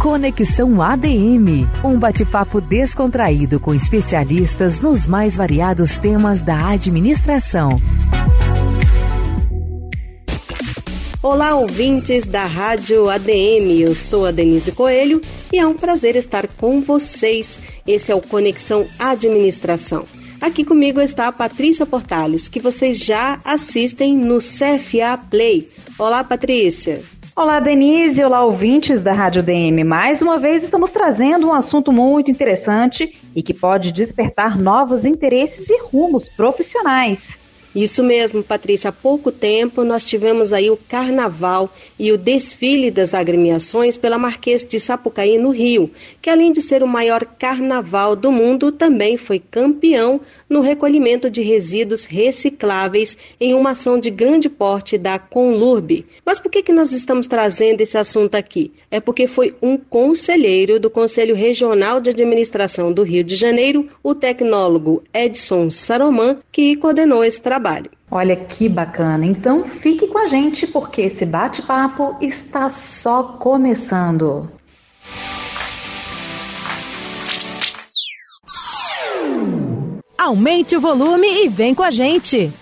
Conexão ADM, um bate-papo descontraído com especialistas nos mais variados temas da administração. Olá, ouvintes da Rádio ADM, eu sou a Denise Coelho e é um prazer estar com vocês. Esse é o Conexão Administração. Aqui comigo está a Patrícia Portales, que vocês já assistem no CFA Play. Olá, Patrícia. Olá, Denise. Olá, ouvintes da Rádio ADM. Mais uma vez estamos trazendo um assunto muito interessante e que pode despertar novos interesses e rumos profissionais. Isso mesmo, Patrícia. Há pouco tempo nós tivemos aí o Carnaval e o desfile das agremiações pela Marquês de Sapucaí, no Rio, que além de ser o maior carnaval do mundo, também foi campeão no recolhimento de resíduos recicláveis em uma ação de grande porte da Conlurb. Mas por que nós estamos trazendo esse assunto aqui? É porque foi um conselheiro do Conselho Regional de Administração do Rio de Janeiro, o tecnólogo Edson Saroman, que coordenou esse trabalho. Olha que bacana, então fique com a gente porque esse bate-papo está só começando. Aumente o volume e vem com a gente!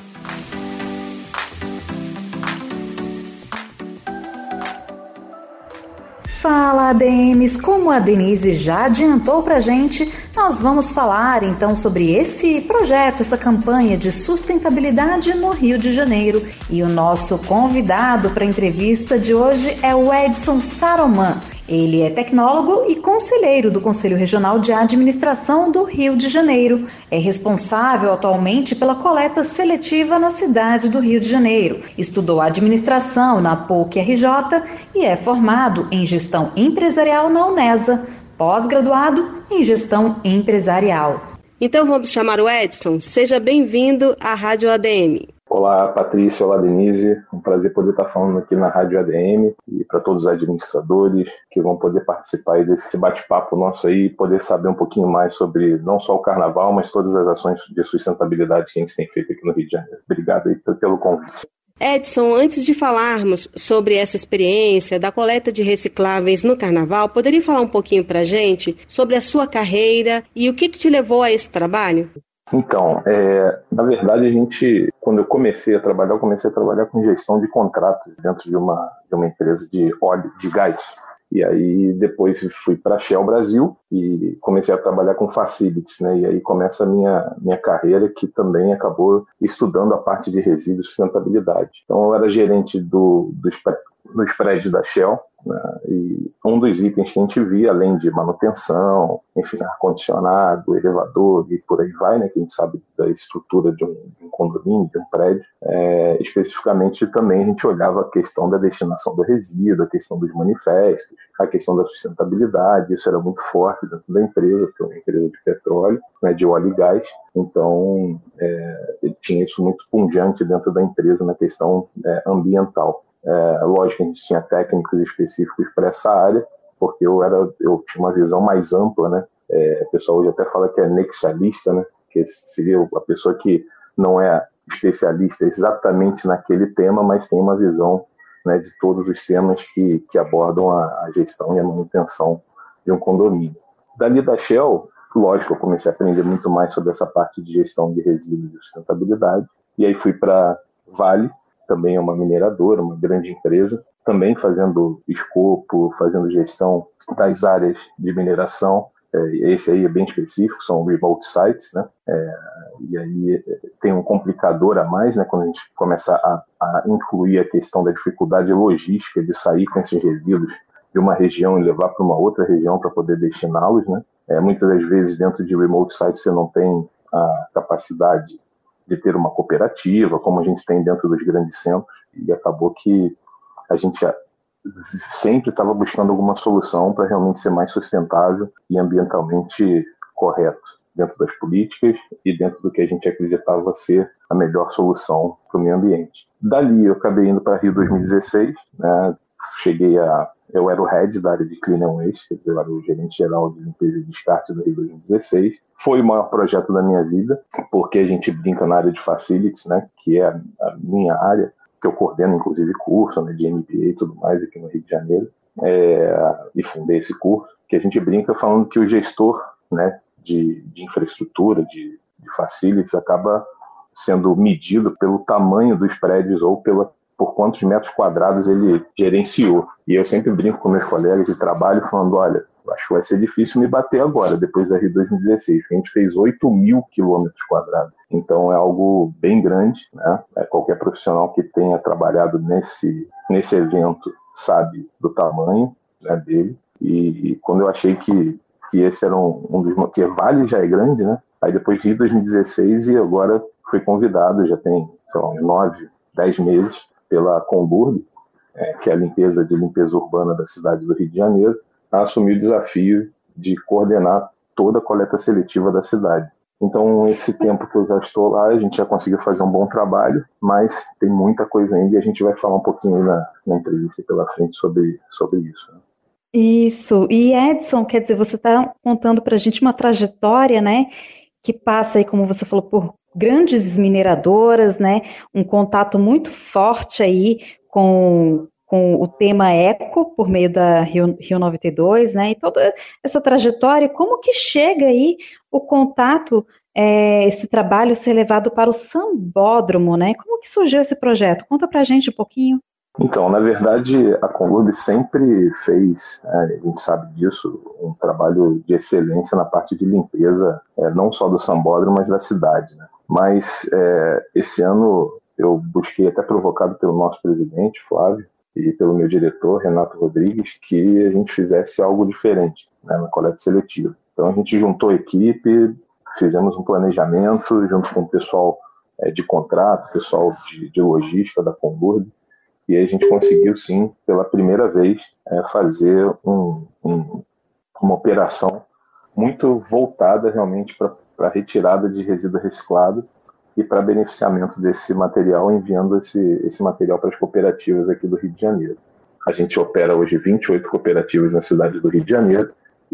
Fala, ADMs! Como a Denise já adiantou pra gente, nós vamos falar então sobre esse projeto, essa campanha de sustentabilidade no Rio de Janeiro. E o nosso convidado para a entrevista de hoje é o Edson Saroman. Ele é tecnólogo e conselheiro do Conselho Regional de Administração do Rio de Janeiro. É responsável atualmente pela coleta seletiva na cidade do Rio de Janeiro. Estudou administração na PUC-RJ e é formado em gestão empresarial na Unesa, pós-graduado em gestão empresarial. Então vamos chamar o Edson. Seja bem-vindo à Rádio ADM. Olá, Patrícia. Olá, Denise. Um prazer poder estar falando aqui na Rádio ADM e para todos os administradores que vão poder participar aí desse bate-papo nosso aí e poder saber um pouquinho mais sobre não só o Carnaval, mas todas as ações de sustentabilidade que a gente tem feito aqui no Rio de Janeiro. Obrigado aí pelo convite. Edson, antes de falarmos sobre essa experiência da coleta de recicláveis no Carnaval, poderia falar um pouquinho para a gente sobre a sua carreira e o que te levou a esse trabalho? Então, na verdade, quando eu comecei a trabalhar com gestão de contratos dentro de uma empresa de óleo, de gás. E aí depois fui para a Shell Brasil e comecei a trabalhar com facilities, né? E aí começa a minha carreira, que também acabou estudando a parte de resíduos e sustentabilidade. Então eu era gerente dos prédios da Shell, né? E um dos itens que a gente via, além de manutenção, enfim, ar-condicionado, elevador e por aí vai, né? Que a gente sabe da estrutura de um condomínio, de um prédio, especificamente também a gente olhava a questão da destinação do resíduo, a questão dos manifestos, a questão da sustentabilidade. Isso era muito forte dentro da empresa, porque é uma empresa de petróleo, né, de óleo e gás. Então, tinha isso muito pungente dentro da empresa na questão ambiental. Lógico que a gente tinha técnicos específicos para essa área, porque eu tinha uma visão mais ampla, né? O pessoal hoje até fala que é nexialista, né? Que seria a pessoa que não é especialista exatamente naquele tema, mas tem uma visão, né, de todos os temas que abordam a gestão e a manutenção de um condomínio. Dali da Shell, lógico, eu comecei a aprender muito mais sobre essa parte de gestão de resíduos e sustentabilidade, e aí fui para Vale, também é uma mineradora, uma grande empresa, também fazendo escopo, fazendo gestão das áreas de mineração. Esse aí é bem específico, são remote sites, né? E aí tem um complicador a mais, né? Quando a gente começa a incluir a questão da dificuldade logística de sair com esses resíduos de uma região e levar para uma outra região para poder destiná-los, né? Muitas das vezes dentro de remote sites você não tem a capacidade de ter uma cooperativa, como a gente tem dentro dos grandes centros, e acabou que a gente sempre estava buscando alguma solução para realmente ser mais sustentável e ambientalmente correto dentro das políticas e dentro do que a gente acreditava ser a melhor solução para o meio ambiente. Dali eu acabei indo para Rio 2016, né? Eu era o head da área de Clean and Waste, eu era o gerente geral de limpeza e descarte do Rio 2016. Foi o maior projeto da minha vida, porque a gente brinca na área de facilities, né, que é a minha área, que eu coordeno inclusive curso, né, de MBA e tudo mais aqui no Rio de Janeiro, e fundei esse curso, que a gente brinca falando que o gestor, né, de infraestrutura, de facilities, acaba sendo medido pelo tamanho dos prédios ou por quantos metros quadrados ele gerenciou. E eu sempre brinco com meus colegas de trabalho falando, olha, acho que vai ser difícil me bater agora, depois da Rio 2016, porque a gente fez 8.000 quilômetros quadrados. Então é algo bem grande, né? Qualquer profissional que tenha trabalhado nesse evento sabe do tamanho, né, dele. E quando eu achei que esse era um dos... Porque Vale já é grande, né? Aí depois de 2016 e agora fui convidado, já tem, sei lá, uns 9, 10 meses, pela Conburb, que é a limpeza urbana da cidade do Rio de Janeiro, a assumir o desafio de coordenar toda a coleta seletiva da cidade. Então, esse tempo que eu já estou lá, a gente já conseguiu fazer um bom trabalho, mas tem muita coisa ainda e a gente vai falar um pouquinho na entrevista pela frente sobre isso, né? Isso. E Edson, quer dizer, você está contando para a gente uma trajetória, né, que passa aí, como você falou, por grandes mineradoras, né, um contato muito forte aí com o tema eco, por meio da Rio 92, né, e toda essa trajetória, como que chega aí o contato, esse trabalho ser levado para o Sambódromo, né, como que surgiu esse projeto? Conta pra gente um pouquinho. Então, na verdade, a Conlub sempre fez, a gente sabe disso, um trabalho de excelência na parte de limpeza, não só do Sambódromo, mas da cidade, né? Mas esse ano eu busquei, até provocado pelo nosso presidente, Flávio, e pelo meu diretor, Renato Rodrigues, que a gente fizesse algo diferente, né, na coleta seletiva. Então a gente juntou a equipe, fizemos um planejamento junto com o pessoal de contrato, pessoal de logística da Conlub, e aí a gente conseguiu, sim, pela primeira vez, fazer uma operação muito voltada realmente para a retirada de resíduo reciclado e para beneficiamento desse material, enviando esse material para as cooperativas aqui do Rio de Janeiro. A gente opera hoje 28 cooperativas na cidade do Rio de Janeiro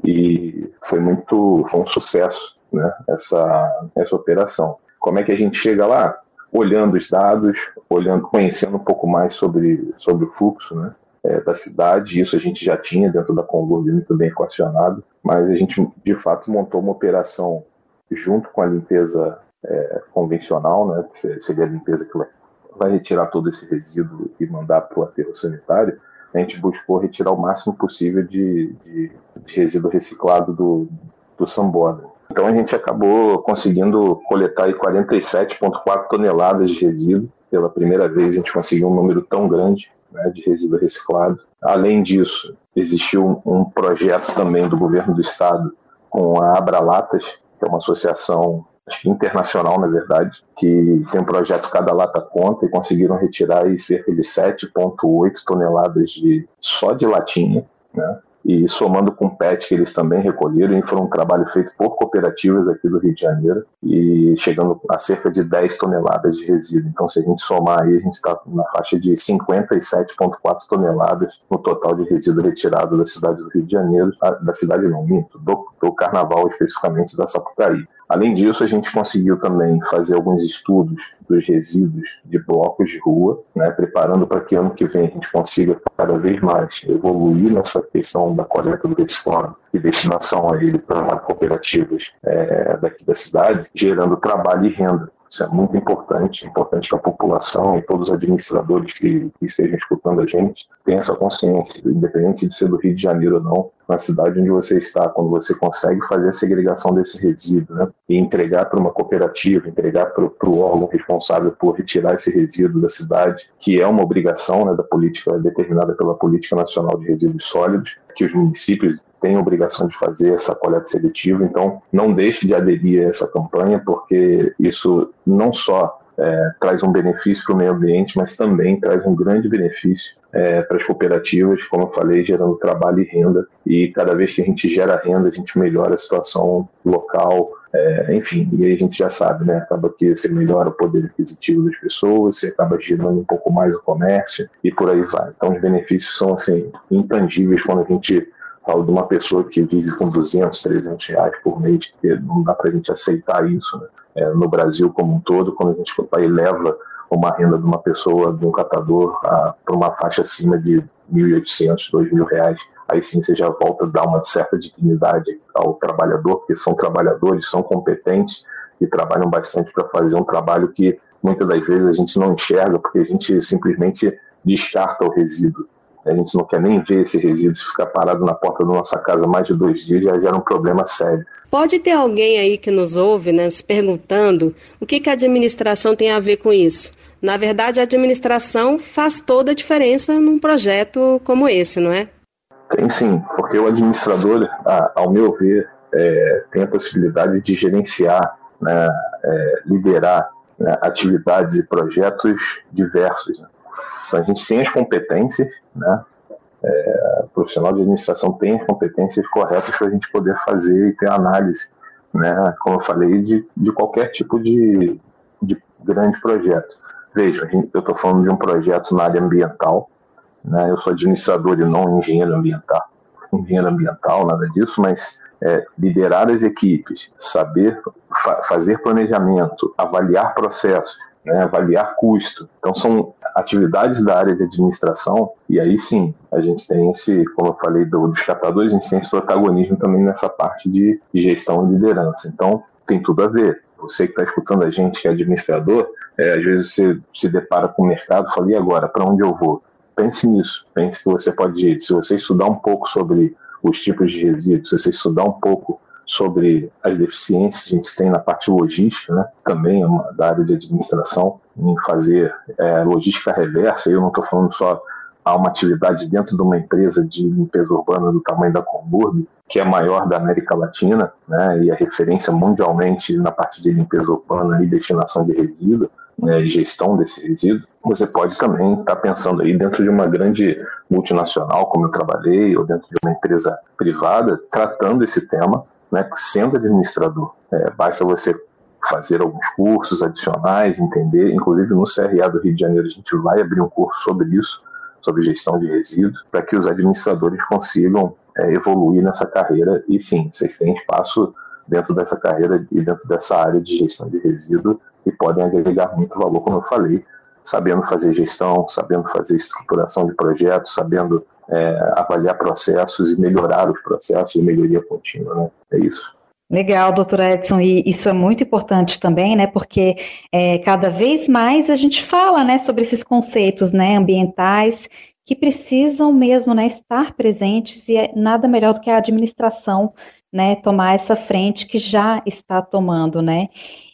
e foi um sucesso, né, essa operação. Como é que a gente chega lá? Olhando os dados, conhecendo um pouco mais sobre o fluxo, né, da cidade. Isso a gente já tinha dentro da Conlub muito bem equacionado, mas a gente de fato montou uma operação junto com a limpeza convencional, né, que seria a limpeza que vai retirar todo esse resíduo e mandar para o aterro sanitário. A gente buscou retirar o máximo possível de resíduo reciclado do Sambódromo. Então a gente acabou conseguindo coletar 47,4 toneladas de resíduo. Pela primeira vez a gente conseguiu um número tão grande, né, de resíduo reciclado. Além disso, existiu um projeto também do governo do estado com a Abralatas, que é uma associação internacional, na verdade, que tem um projeto Cada Lata Conta, e conseguiram retirar aí cerca de 7,8 toneladas só de latinha, né? E somando com o PET, que eles também recolheram, e foi um trabalho feito por cooperativas aqui do Rio de Janeiro, e chegando a cerca de 10 toneladas de resíduo. Então, se a gente somar aí, a gente está na faixa de 57,4 toneladas no total de resíduo retirado da cidade do Rio de Janeiro, da cidade não, minto, do Carnaval, especificamente da Sapucaí. Além disso, a gente conseguiu também fazer alguns estudos dos resíduos de blocos de rua, né, preparando para que ano que vem a gente consiga cada vez mais evoluir nessa questão da coleta do reciclado e destinação a ele para cooperativas daqui da cidade, gerando trabalho e renda. Isso é muito importante que a população e todos os administradores que estejam escutando a gente tenham essa consciência, independente de ser do Rio de Janeiro ou não, na cidade onde você está, quando você consegue fazer a segregação desse resíduo, né, e entregar para uma cooperativa, entregar para o órgão responsável por retirar esse resíduo da cidade, que é uma obrigação, né, da política determinada pela Política Nacional de Resíduos Sólidos, que os municípios tem a obrigação de fazer essa coleta seletiva. Então não deixe de aderir a essa campanha, porque isso não só traz um benefício para o meio ambiente, mas também traz um grande benefício para as cooperativas, como eu falei, gerando trabalho e renda, e cada vez que a gente gera renda, a gente melhora a situação local, enfim, e aí a gente já sabe, né, acaba que você melhora o poder aquisitivo das pessoas, você acaba girando um pouco mais o comércio, e por aí vai. Então os benefícios são assim, intangíveis quando a gente falo de uma pessoa que vive com 200, 300 reais por mês, que não dá para a gente aceitar isso, né? No Brasil como um todo, quando a gente eleva uma renda de uma pessoa, de um catador, para uma faixa acima de R$1.800, R$2.000. Aí sim você já volta a dar uma certa dignidade ao trabalhador, porque são trabalhadores, são competentes e trabalham bastante para fazer um trabalho que muitas das vezes a gente não enxerga, porque a gente simplesmente descarta o resíduo. A gente não quer nem ver esse resíduo, se ficar parado na porta da nossa casa mais de 2 dias já gera um problema sério. Pode ter alguém aí que nos ouve, né, se perguntando o que a administração tem a ver com isso. Na verdade, a administração faz toda a diferença num projeto como esse, não é? Tem sim, porque o administrador, ao meu ver, tem a possibilidade de gerenciar, né, liderar, né, atividades e projetos diversos. Né? Então, a gente tem as competências, né? O profissional de administração tem as competências corretas para a gente poder fazer e ter análise, né? Como eu falei, de qualquer tipo de grande projeto. Veja, eu estou falando de um projeto na área ambiental, né? Eu sou administrador e não engenheiro ambiental, nada disso, mas liderar as equipes, saber fazer planejamento, avaliar processos, né? Avaliar custo. Então são atividades da área de administração, e aí sim, a gente tem esse, como eu falei, dos catadores, a gente tem esse protagonismo também nessa parte de gestão e liderança. Então, tem tudo a ver. Você que está escutando a gente, que é administrador, às vezes você se depara com o mercado e fala, e agora, para onde eu vou? Pense nisso, pense que você pode, se você estudar um pouco sobre os tipos de resíduos, se você estudar um pouco sobre as deficiências que a gente tem na parte logística, né? Também é da área de administração, em fazer logística reversa. Eu não estou falando só a uma atividade dentro de uma empresa de limpeza urbana do tamanho da Comburb, que é a maior da América Latina, né? E a referência mundialmente na parte de limpeza urbana e destinação de resíduos, e gestão desse resíduo. Você pode também estar pensando aí dentro de uma grande multinacional, como eu trabalhei, ou dentro de uma empresa privada, tratando esse tema, né, sendo administrador. Basta você fazer alguns cursos adicionais, entender, inclusive no CRA do Rio de Janeiro a gente vai abrir um curso sobre isso, sobre gestão de resíduos, para que os administradores consigam evoluir nessa carreira, e sim, vocês têm espaço dentro dessa carreira e dentro dessa área de gestão de resíduos e podem agregar muito valor, como eu falei, sabendo fazer gestão, sabendo fazer estruturação de projetos, sabendo avaliar processos e melhorar os processos de melhoria contínua, né? É isso. Legal, doutor Edson, e isso é muito importante também, né, porque cada vez mais a gente fala, né, sobre esses conceitos, né, ambientais que precisam mesmo, né, estar presentes, e nada melhor do que a administração, né, tomar essa frente que já está tomando, né.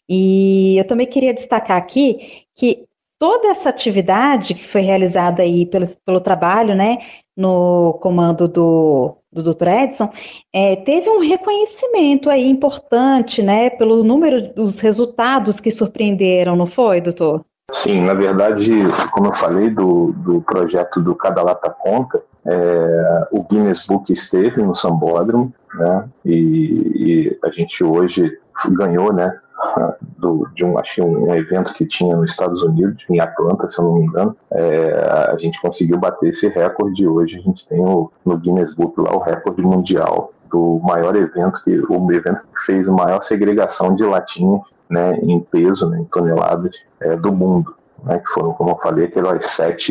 E eu também queria destacar aqui que toda essa atividade que foi realizada aí pelo trabalho, né, no comando do Dr. Edson, teve um reconhecimento aí importante, né, pelo número dos resultados que surpreenderam, não foi, doutor? Sim, na verdade, como eu falei do projeto do Cada Lata Conta, o Guinness Book esteve no Sambódromo, né, e a gente hoje ganhou, né, de um evento que tinha nos Estados Unidos, em Atlanta, se eu não me engano. A gente conseguiu bater esse recorde. Hoje a gente tem no Guinness Book lá o recorde mundial do maior evento, o evento que fez a maior segregação de latinhas, né, em peso, né, em toneladas do mundo, né, que foram, como eu falei, aquelas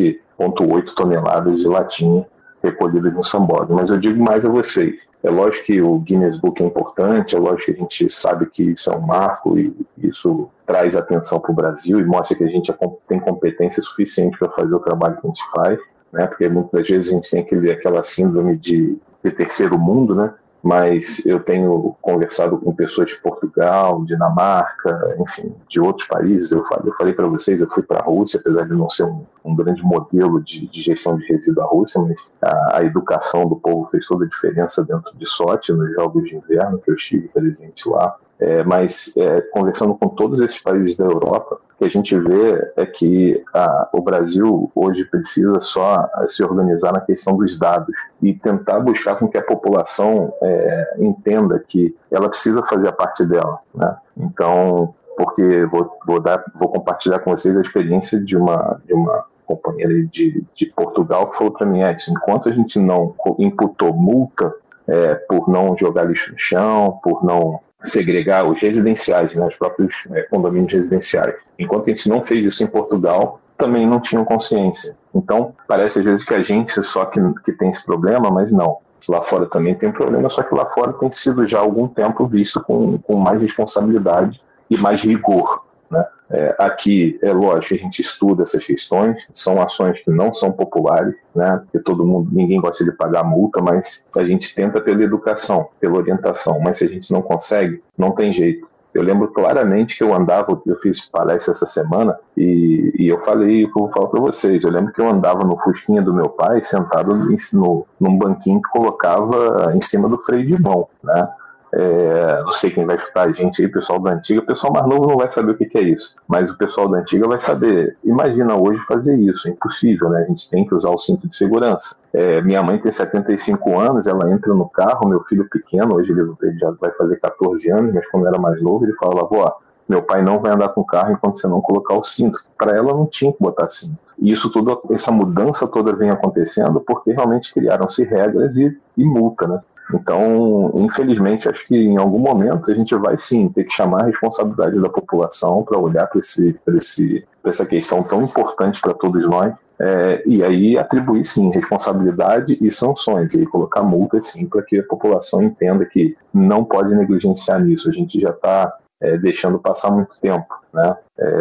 7,8 toneladas de latinha recolhidas no Sambódromo. Mas eu digo mais a vocês, é lógico que o Guinness Book é importante, é lógico que a gente sabe que isso é um marco e isso traz atenção para o Brasil e mostra que a gente tem competência suficiente para fazer o trabalho que a gente faz, né? Porque muitas vezes a gente tem aquela síndrome de terceiro mundo, né? Mas eu tenho conversado com pessoas de Portugal, Dinamarca, enfim, de outros países. Eu falei para vocês, eu fui para a Rússia, apesar de não ser um grande modelo de gestão de resíduo da Rússia, mas a educação do povo fez toda a diferença dentro de Sochi, nos Jogos de Inverno, que eu estive presente lá. Mas conversando com todos esses países da Europa, o que a gente vê é que o Brasil hoje precisa só se organizar na questão dos dados e tentar buscar com que a população entenda que ela precisa fazer a parte dela, né? Então, porque vou compartilhar com vocês a experiência de uma companheira de Portugal que falou para mim, enquanto a gente não imputou multa por não jogar lixo no chão, por não segregar os residenciais, né, os próprios condomínios residenciais. Enquanto a gente não fez isso em Portugal, também não tinham consciência. Então, parece às vezes que a gente só que tem esse problema, mas não. Lá fora também tem problema, só que lá fora tem sido já há algum tempo visto com mais responsabilidade e mais rigor, né? Aqui, é lógico, a gente estuda essas questões, são ações que não são populares, né? Porque ninguém gosta de pagar multa, mas a gente tenta pela educação, pela orientação, mas se a gente não consegue, não tem jeito. Eu lembro claramente que eu fiz palestra essa semana e eu falei o que eu vou falar para vocês. Eu lembro que eu andava no fusquinha do meu pai, sentado num banquinho que colocava em cima do freio de mão, né? Não sei quem vai escutar a gente aí, pessoal da antiga. O pessoal mais novo não vai saber o que é isso, mas o pessoal da antiga vai saber. Imagina hoje fazer isso, é impossível, né? A gente tem que usar o cinto de segurança. Minha mãe tem 75 anos, ela entra no carro, meu filho pequeno, hoje ele já vai fazer 14 anos, mas quando era mais novo, ele falava, vó, meu pai não vai andar com o carro enquanto você não colocar o cinto. Para ela não tinha que botar cinto. E isso tudo, essa mudança toda vem acontecendo porque realmente criaram-se regras e multa, né? Então, infelizmente, acho que em algum momento a gente vai sim ter que chamar a responsabilidade da população para olhar para essa questão tão importante para todos nós, e aí atribuir sim responsabilidade e sanções, e colocar multas sim para que a população entenda que não pode negligenciar nisso. A gente já está deixando passar muito tempo, né?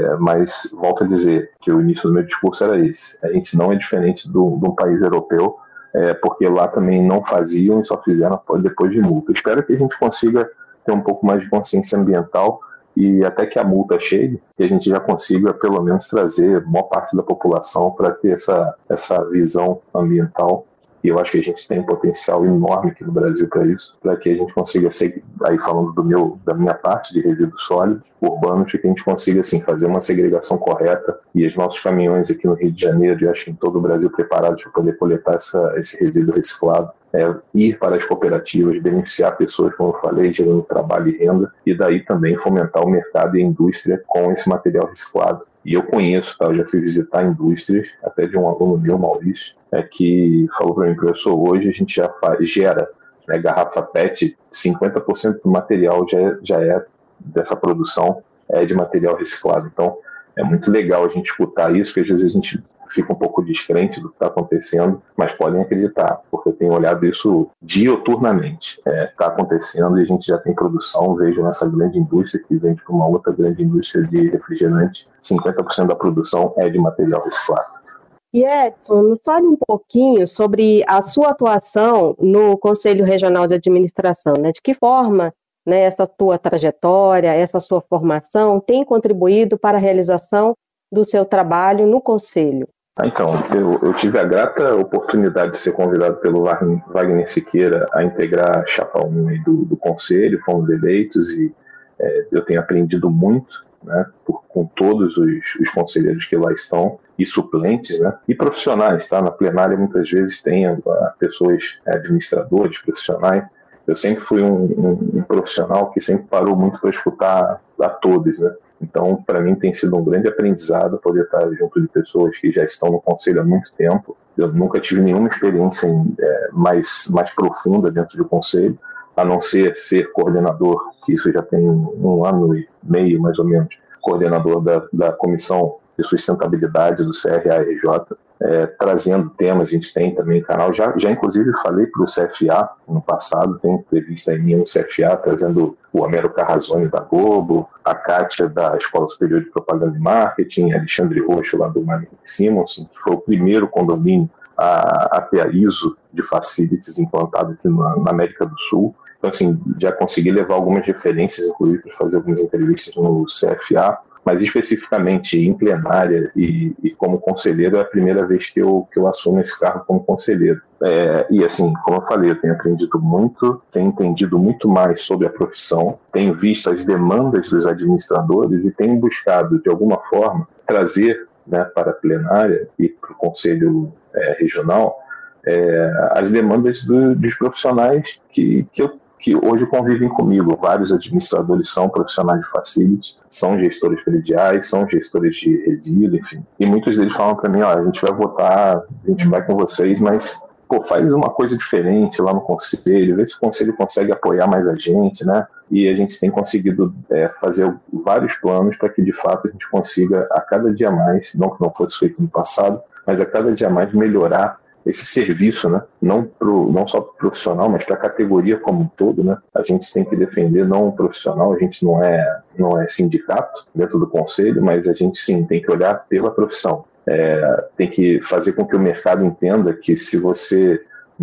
Mas volto a dizer que o início do meu discurso era esse: a gente não é diferente de um país europeu, porque lá também não faziam e só fizeram depois de multa. Espero que a gente consiga ter um pouco mais de consciência ambiental e até que a multa chegue, que a gente já consiga pelo menos trazer a maior parte da população para ter essa visão ambiental. E eu acho que a gente tem um potencial enorme aqui no Brasil para isso, para que a gente consiga, aí falando da minha parte de resíduos sólidos urbanos, que a gente consiga assim, fazer uma segregação correta e os nossos caminhões aqui no Rio de Janeiro, e acho que em todo o Brasil, preparados para poder coletar esse resíduo reciclado, ir para as cooperativas, beneficiar pessoas, como eu falei, gerando trabalho e renda, e daí também fomentar o mercado e a indústria com esse material reciclado. E eu conheço, tá? Eu já fui visitar indústrias, até de um aluno meu, Maurício, que falou para mim, professor, hoje a gente já gera, né, garrafa PET, 50% do material já é dessa produção, de material reciclado. Então, é muito legal a gente escutar isso, porque às vezes a gente fica um pouco descrente do que está acontecendo, mas podem acreditar, porque eu tenho olhado isso dioturnamente. Está acontecendo e a gente já tem produção. Vejo nessa grande indústria que vende para uma outra grande indústria de refrigerante, 50% da produção é de material reciclado. E Edson, nos fale um pouquinho sobre a sua atuação no Conselho Regional de Administração, né? De que forma, né, essa tua trajetória, essa sua formação tem contribuído para a realização do seu trabalho no Conselho? Então, eu tive a grata oportunidade de ser convidado pelo Wagner Siqueira a integrar a Chapa 1 do Conselho, fomos eleitos e eu tenho aprendido muito, né, com todos os conselheiros que lá estão, e suplentes, né, e profissionais, tá? Na plenária muitas vezes tem pessoas, administradores, profissionais. Eu sempre fui um profissional que sempre parou muito para escutar a todos, né? Então, para mim tem sido um grande aprendizado poder estar junto de pessoas que já estão no conselho há muito tempo. Eu nunca tive nenhuma experiência mais profunda dentro do conselho, a não ser coordenador, que isso já tem 1 ano e meio, mais ou menos, coordenador da Comissão de Sustentabilidade do CRA-RJ, trazendo temas. A gente tem também canal, já inclusive falei para o CFA no passado, tem entrevista aí minha no CFA, trazendo o Homero Carrazone da Globo, a Kátia da Escola Superior de Propaganda e Marketing, Alexandre Roxo lá do Marketing Simonson, que foi o primeiro condomínio a ter a ISO de facilities implantado aqui na América do Sul. Então, assim, já consegui levar algumas referências, inclusive, para fazer algumas entrevistas no CFA, mas especificamente em plenária e como conselheiro é a primeira vez que eu assumo esse cargo como conselheiro. E assim, como eu falei, eu tenho aprendido muito, tenho entendido muito mais sobre a profissão, tenho visto as demandas dos administradores e tenho buscado, de alguma forma, trazer, né, para a plenária e para o conselho regional as demandas dos profissionais que hoje convivem comigo. Vários administradores são profissionais de facilities, são gestores prediais, são gestores de resíduo, enfim. E muitos deles falam para mim, a gente vai votar, a gente vai com vocês, mas faz uma coisa diferente lá no conselho, vê se o conselho consegue apoiar mais a gente, né? E a gente tem conseguido fazer vários planos para que, de fato, a gente consiga, a cada dia mais, não que não fosse feito no passado, mas a cada dia mais melhorar esse serviço, né? Não só para o profissional, mas para a categoria como um todo, né? A gente tem que defender não o profissional, a gente não é sindicato dentro do conselho, mas a gente sim tem que olhar pela profissão. Tem que fazer com que o mercado entenda que se você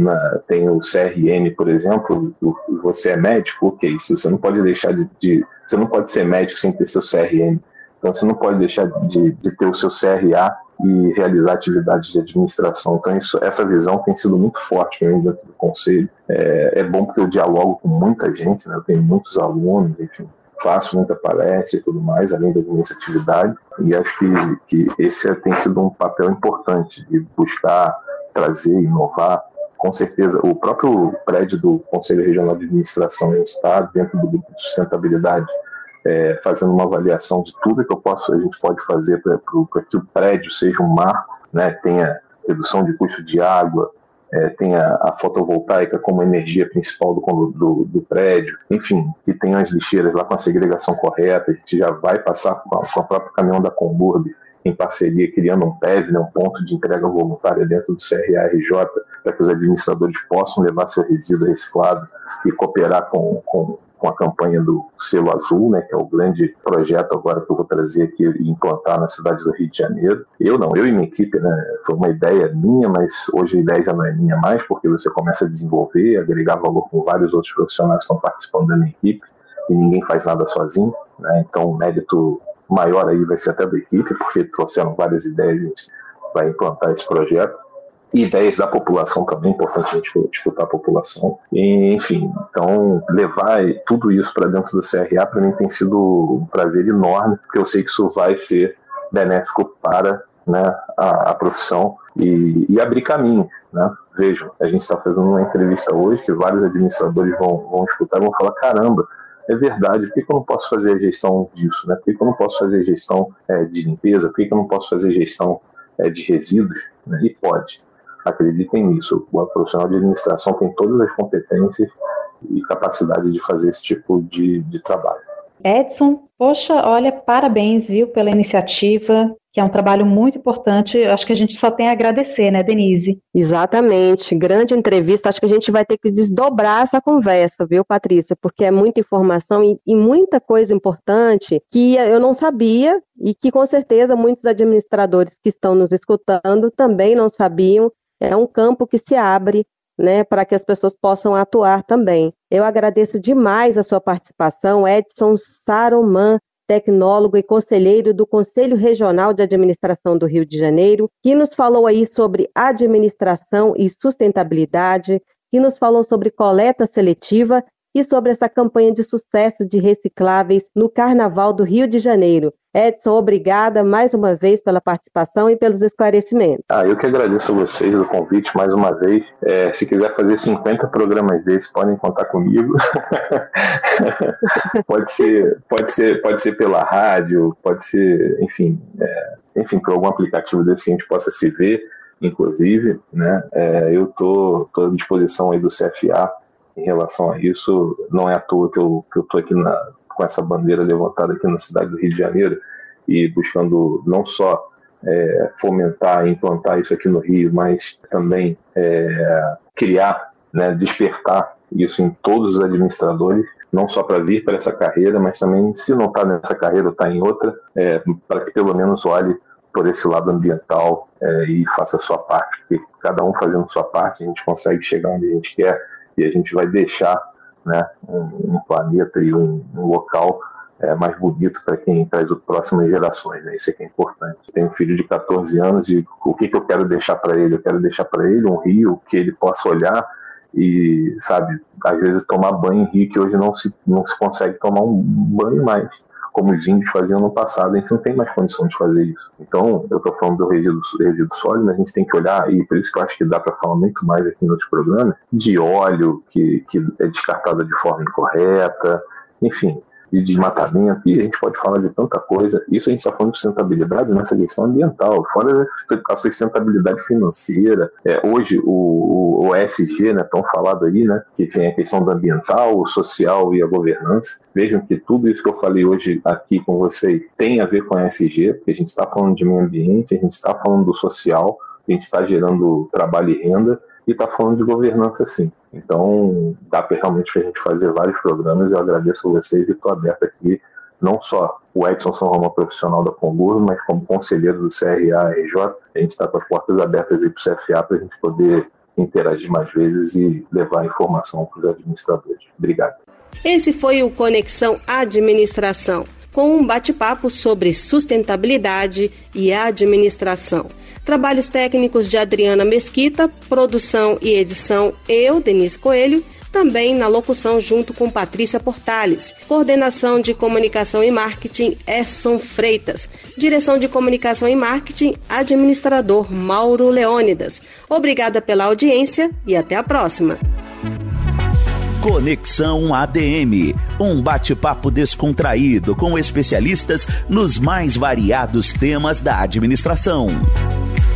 tem o CRM, por exemplo, você é médico, ok, você não pode deixar você não pode ser médico sem ter seu CRM. Então, você não pode deixar de ter o seu CRA e realizar atividades de administração. Então, essa visão tem sido muito forte dentro do conselho. É bom porque eu dialogo com muita gente, né? Eu tenho muitos alunos, enfim, faço muita palestra e tudo mais, além da minha atividade. E acho que esse tem sido um papel importante de buscar, trazer, inovar. Com certeza, o próprio prédio do Conselho Regional de Administração está dentro do grupo de sustentabilidade, fazendo uma avaliação de tudo que a gente pode fazer para que o prédio seja um marco, né? Tenha redução de custo de água, tenha a fotovoltaica como energia principal do prédio, enfim, que tenha as lixeiras lá com a segregação correta. A gente já vai passar com o próprio caminhão da Comburb em parceria, criando um PEV, né, um ponto de entrega voluntária dentro do CRA-RJ, para que os administradores possam levar seu resíduo reciclado e cooperar com a campanha do Selo Azul, né, que é o grande projeto agora que eu vou trazer aqui e implantar na cidade do Rio de Janeiro. Eu e minha equipe, né, foi uma ideia minha, mas hoje a ideia já não é minha mais, porque você começa a desenvolver, agregar valor com vários outros profissionais que estão participando da minha equipe, e ninguém faz nada sozinho, né, então o mérito maior aí vai ser até da equipe, porque trouxeram várias ideias, a gente vai implantar esse projeto. Ideias da população também, é importante a gente escutar a população. E, enfim, então levar tudo isso para dentro do CRA para mim tem sido um prazer enorme, porque eu sei que isso vai ser benéfico para, né, a profissão e abrir caminho, né? Vejam, a gente está fazendo uma entrevista hoje que vários administradores vão escutar e vão falar, caramba, é verdade, por que eu não posso fazer a gestão disso, né? Por que eu não posso fazer gestão de limpeza, por que eu não posso fazer gestão de resíduos, né? E pode. Acreditem nisso, o profissional de administração tem todas as competências e capacidade de fazer esse tipo de trabalho. Edson, poxa, olha, parabéns, viu, pela iniciativa, que é um trabalho muito importante. Acho que a gente só tem a agradecer, né, Denise? Exatamente, grande entrevista. Acho que a gente vai ter que desdobrar essa conversa, viu, Patrícia? Porque é muita informação e muita coisa importante que eu não sabia e que com certeza muitos administradores que estão nos escutando também não sabiam. É um campo que se abre, né, para que as pessoas possam atuar também. Eu agradeço demais a sua participação, Edson Saruman, tecnólogo e conselheiro do Conselho Regional de Administração do Rio de Janeiro, que nos falou aí sobre administração e sustentabilidade, que nos falou sobre coleta seletiva e sobre essa campanha de sucesso de recicláveis no Carnaval do Rio de Janeiro. Edson, obrigada mais uma vez pela participação e pelos esclarecimentos. Eu que agradeço a vocês o convite mais uma vez. Se quiser fazer 50 programas desses, podem contar comigo. Pode ser pela rádio, pode ser, enfim, por algum aplicativo desse que a gente possa se ver, inclusive, né? Eu estou à disposição aí do CFA em relação a isso. Não é à toa que eu estou aqui com essa bandeira levantada aqui na cidade do Rio de Janeiro e buscando não só fomentar e implantar isso aqui no Rio, mas também criar, né, despertar isso em todos os administradores, não só para vir para essa carreira, mas também, se não está nessa carreira ou está em outra, para que pelo menos olhe por esse lado ambiental e faça a sua parte, porque cada um fazendo a sua parte, a gente consegue chegar onde a gente quer e a gente vai deixar, né, um planeta e um local mais bonito para as próximas gerações, né? Isso é que é importante. Eu tenho um filho de 14 anos e o que eu quero deixar para ele? Eu quero deixar para ele um rio que ele possa olhar e, sabe, às vezes tomar banho em rio que hoje não se consegue tomar um banho mais, como os índios faziam no passado. A gente não tem mais condição de fazer isso. Então, eu estou falando do resíduo sólido, mas a gente tem que olhar, e por isso que eu acho que dá para falar muito mais aqui em outros programas, de óleo que é descartado de forma incorreta, enfim. e desmatamento, e a gente pode falar de tanta coisa. Isso a gente está falando de sustentabilidade nessa questão ambiental, fora a sustentabilidade financeira. Hoje o ESG, né, tão falado aí, né, que tem a questão do ambiental, o social e a governança. Vejam que tudo isso que eu falei hoje aqui com vocês tem a ver com a ESG, porque a gente está falando de meio ambiente, a gente está falando do social, a gente está gerando trabalho e renda, e está falando de governança sim. Então, dá realmente para a gente fazer vários programas. Eu agradeço a vocês e estou aberto aqui, não só o Edson São Romão, profissional da Congur, mas como conselheiro do CRA-RJ. A gente está com as portas abertas aí para o CFA para a gente poder interagir mais vezes e levar informação para os administradores. Obrigado. Esse foi o Conexão Administração, com um bate-papo sobre sustentabilidade e administração. Trabalhos técnicos de Adriana Mesquita, produção e edição eu, Denise Coelho, também na locução junto com Patrícia Portales. Coordenação de Comunicação e Marketing, Edson Freitas. Direção de Comunicação e Marketing, administrador Mauro Leônidas. Obrigada pela audiência e até a próxima. Conexão ADM, um bate-papo descontraído com especialistas nos mais variados temas da administração.